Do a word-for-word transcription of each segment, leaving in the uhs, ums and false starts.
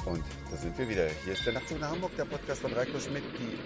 Und da sind wir wieder. Hier ist der Nachtzug nach Hamburg, der Podcast von Reiko Schmidt, die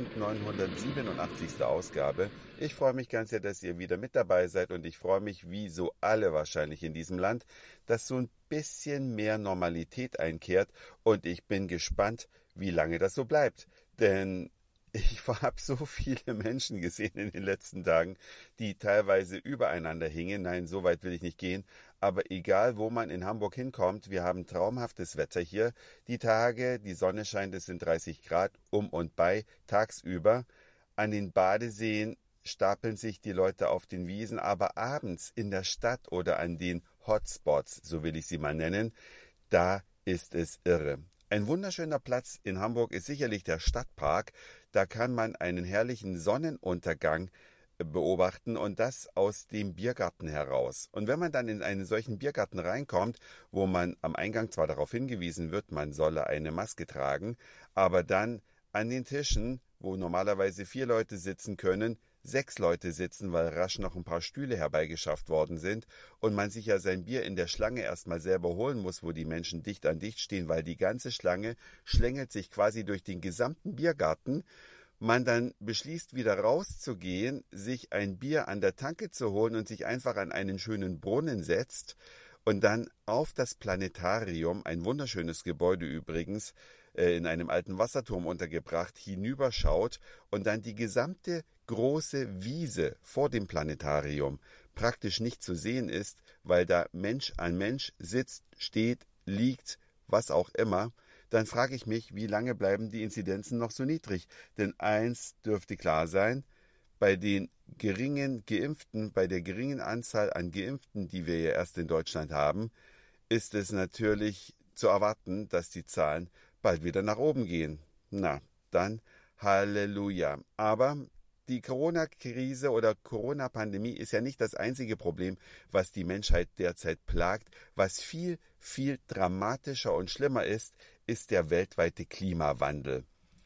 neunzehnhundertsiebenundachtzigste Ausgabe. Ich freue mich ganz sehr, dass ihr wieder mit dabei seid und ich freue mich, wie so alle wahrscheinlich in diesem Land, dass so ein bisschen mehr Normalität einkehrt und ich bin gespannt, wie lange das so bleibt. Denn ich habe so viele Menschen gesehen in den letzten Tagen, die teilweise übereinander hingen. Nein, so weit will ich nicht gehen. Aber egal, wo man in Hamburg hinkommt, wir haben traumhaftes Wetter hier. Die Tage, die Sonne scheint, es sind dreißig Grad um und bei, tagsüber. An den Badeseen stapeln sich die Leute auf den Wiesen, aber abends in der Stadt oder an den Hotspots, so will ich sie mal nennen, da ist es irre. Ein wunderschöner Platz in Hamburg ist sicherlich der Stadtpark. Da kann man einen herrlichen Sonnenuntergang beobachten und das aus dem Biergarten heraus. Und wenn man dann in einen solchen Biergarten reinkommt, wo man am Eingang zwar darauf hingewiesen wird, man solle eine Maske tragen, aber dann an den Tischen, wo normalerweise vier Leute sitzen können, sechs Leute sitzen, weil rasch noch ein paar Stühle herbeigeschafft worden sind und man sich ja sein Bier in der Schlange erstmal selber holen muss, wo die Menschen dicht an dicht stehen, weil die ganze Schlange schlängelt sich quasi durch den gesamten Biergarten. Man dann beschließt, wieder rauszugehen, sich ein Bier an der Tanke zu holen und sich einfach an einen schönen Brunnen setzt und dann auf das Planetarium, ein wunderschönes Gebäude übrigens, in einem alten Wasserturm untergebracht, hinüberschaut und dann die gesamte große Wiese vor dem Planetarium praktisch nicht zu sehen ist, weil da Mensch an Mensch sitzt, steht, liegt, was auch immer, dann frage ich mich, wie lange bleiben die Inzidenzen noch so niedrig? Denn eins dürfte klar sein, bei den geringen Geimpften, bei der geringen Anzahl an Geimpften, die wir ja erst in Deutschland haben, ist es natürlich zu erwarten, dass die Zahlen bald wieder nach oben gehen. Na, dann Halleluja. Aber die Corona-Krise oder Corona-Pandemie ist ja nicht das einzige Problem, was die Menschheit derzeit plagt. Was viel, viel dramatischer und schlimmer ist, ist der weltweite Klimawandel.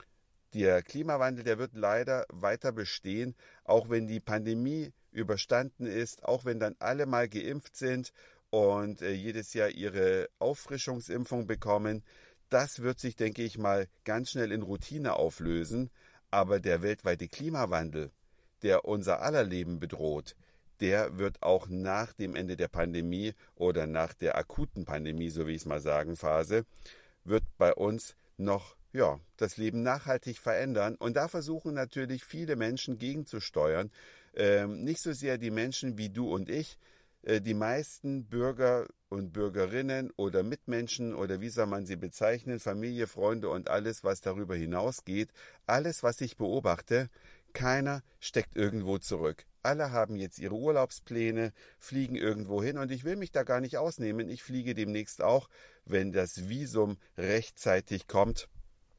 Der Klimawandel, der wird leider weiter bestehen, auch wenn die Pandemie überstanden ist, auch wenn dann alle mal geimpft sind und äh, jedes Jahr ihre Auffrischungsimpfung bekommen. Das wird sich, denke ich mal, ganz schnell in Routine auflösen. Aber der weltweite Klimawandel, der unser aller Leben bedroht, der wird auch nach dem Ende der Pandemie oder nach der akuten Pandemie, so wie ich es mal sagen, Phase, wird bei uns noch ja, das Leben nachhaltig verändern. Und da versuchen natürlich viele Menschen gegenzusteuern. Ähm, nicht so sehr die Menschen wie du und ich, äh, die meisten Bürger und Bürgerinnen oder Mitmenschen oder wie soll man sie bezeichnen, Familie, Freunde und alles, was darüber hinausgeht, alles, was ich beobachte, keiner steckt irgendwo zurück. Alle haben jetzt ihre Urlaubspläne, fliegen irgendwo hin und ich will mich da gar nicht ausnehmen. Ich fliege demnächst auch, wenn das Visum rechtzeitig kommt,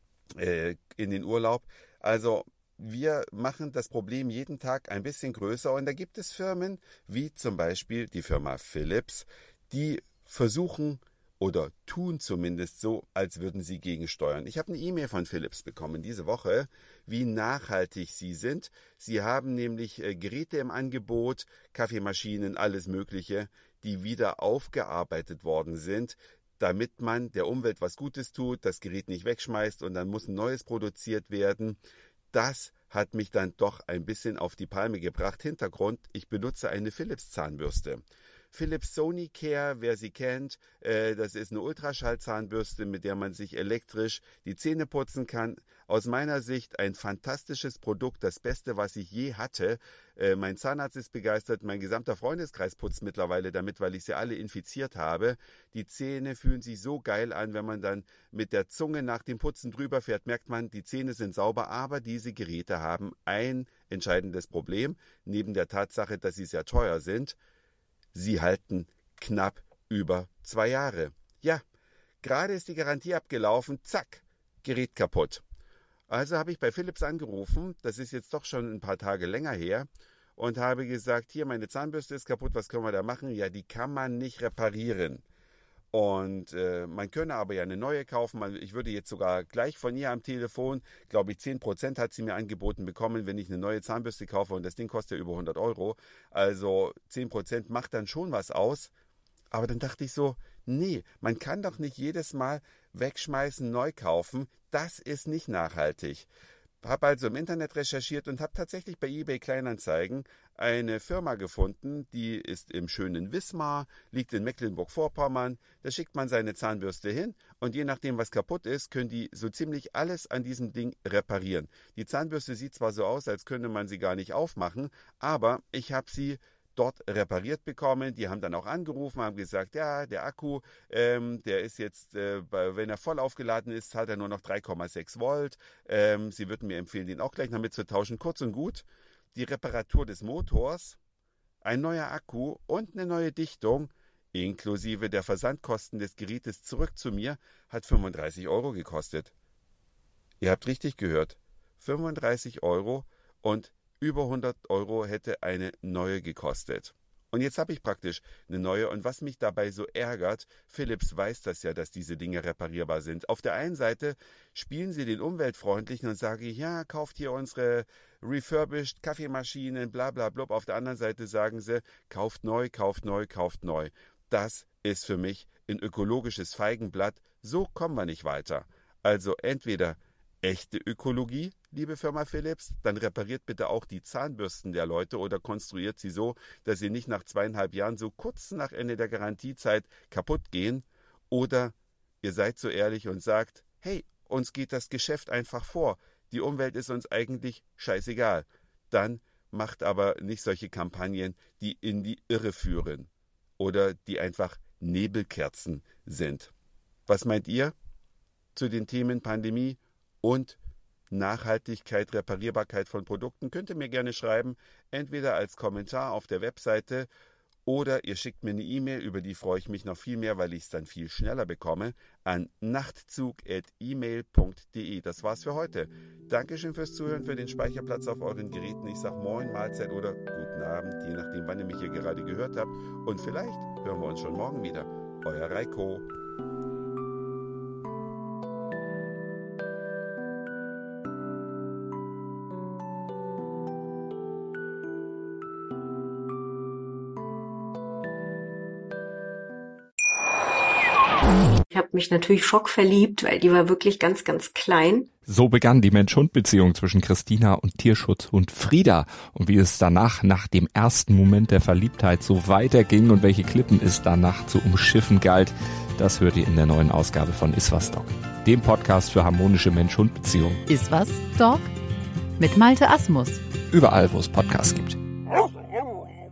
äh, in den Urlaub. Also wir machen das Problem jeden Tag ein bisschen größer und da gibt es Firmen, wie zum Beispiel die Firma Philips, die versuchen oder tun zumindest so, als würden sie gegensteuern. Ich habe eine E-Mail von Philips bekommen diese Woche, wie nachhaltig sie sind. Sie haben nämlich äh, Geräte im Angebot, Kaffeemaschinen, alles Mögliche, die wieder aufgearbeitet worden sind, damit man der Umwelt was Gutes tut, das Gerät nicht wegschmeißt und dann muss ein neues produziert werden. Das hat mich dann doch ein bisschen auf die Palme gebracht. Hintergrund, ich benutze eine Philips Zahnbürste. Philips Sonicare, wer sie kennt, äh, das ist eine Ultraschallzahnbürste, mit der man sich elektrisch die Zähne putzen kann. Aus meiner Sicht ein fantastisches Produkt, das Beste, was ich je hatte. Äh, mein Zahnarzt ist begeistert, mein gesamter Freundeskreis putzt mittlerweile damit, weil ich sie alle infiziert habe. Die Zähne fühlen sich so geil an, wenn man dann mit der Zunge nach dem Putzen drüber fährt, merkt man, die Zähne sind sauber, aber diese Geräte haben ein entscheidendes Problem, neben der Tatsache, dass sie sehr teuer sind. Sie halten knapp über zwei Jahre. Ja, gerade ist die Garantie abgelaufen, zack, Gerät kaputt. Also habe ich bei Philips angerufen, das ist jetzt doch schon ein paar Tage länger her, und habe gesagt, hier, meine Zahnbürste ist kaputt, was können wir da machen? Ja, die kann man nicht reparieren. Und äh, man könne aber ja eine neue kaufen. Ich würde jetzt sogar gleich von ihr am Telefon, glaube ich, zehn Prozent hat sie mir angeboten bekommen, wenn ich eine neue Zahnbürste kaufe. Und das Ding kostet ja über hundert Euro. Also zehn Prozent macht dann schon was aus. Aber dann dachte ich so, nee, man kann doch nicht jedes Mal, wegschmeißen, neu kaufen, das ist nicht nachhaltig. Habe also im Internet recherchiert und habe tatsächlich bei eBay Kleinanzeigen eine Firma gefunden, die ist im schönen Wismar, liegt in Mecklenburg-Vorpommern. Da schickt man seine Zahnbürste hin und je nachdem, was kaputt ist, können die so ziemlich alles an diesem Ding reparieren. Die Zahnbürste sieht zwar so aus, als könnte man sie gar nicht aufmachen, aber ich habe sie dort repariert bekommen. Die haben dann auch angerufen, haben gesagt, ja, der Akku, ähm, der ist jetzt, äh, wenn er voll aufgeladen ist, hat er nur noch drei Komma sechs Volt. Ähm, sie würden mir empfehlen, den auch gleich damit zu tauschen. Kurz und gut, die Reparatur des Motors, ein neuer Akku und eine neue Dichtung, inklusive der Versandkosten des Gerätes zurück zu mir, hat fünfunddreißig Euro gekostet. Ihr habt richtig gehört, fünfunddreißig Euro und über hundert Euro hätte eine neue gekostet. Und jetzt habe ich praktisch eine neue. Und was mich dabei so ärgert, Philips weiß das ja, dass diese Dinge reparierbar sind. Auf der einen Seite spielen sie den Umweltfreundlichen und sagen, ja, kauft hier unsere refurbished Kaffeemaschinen, bla bla blub. Auf der anderen Seite sagen sie, kauft neu, kauft neu, kauft neu. Das ist für mich ein ökologisches Feigenblatt. So kommen wir nicht weiter. Also entweder echte Ökologie, liebe Firma Philips, dann repariert bitte auch die Zahnbürsten der Leute oder konstruiert sie so, dass sie nicht nach zweieinhalb Jahren so kurz nach Ende der Garantiezeit kaputt gehen. Oder ihr seid so ehrlich und sagt, hey, uns geht das Geschäft einfach vor. Die Umwelt ist uns eigentlich scheißegal. Dann macht aber nicht solche Kampagnen, die in die Irre führen oder die einfach Nebelkerzen sind. Was meint ihr zu den Themen Pandemie und Nachhaltigkeit, Reparierbarkeit von Produkten? Könnt ihr mir gerne schreiben, entweder als Kommentar auf der Webseite oder ihr schickt mir eine E-Mail, über die freue ich mich noch viel mehr, weil ich es dann viel schneller bekomme, an nachtzug at e mail punkt de. Das war's für heute. Dankeschön fürs Zuhören, für den Speicherplatz auf euren Geräten. Ich sage Moin, Mahlzeit oder guten Abend, je nachdem, wann ihr mich hier gerade gehört habt. Und vielleicht hören wir uns schon morgen wieder. Euer Reiko. Ich habe mich natürlich schockverliebt, weil die war wirklich ganz, ganz klein. So begann die Mensch-Hund-Beziehung zwischen Christina und Tierschutzhund Frieda. Und wie es danach, nach dem ersten Moment der Verliebtheit, so weiterging und welche Klippen es danach zu umschiffen galt, das hört ihr in der neuen Ausgabe von Iswas Dog, dem Podcast für harmonische Mensch-Hund-Beziehungen. Iswas Dog mit Malte Asmus. Überall, wo es Podcasts gibt.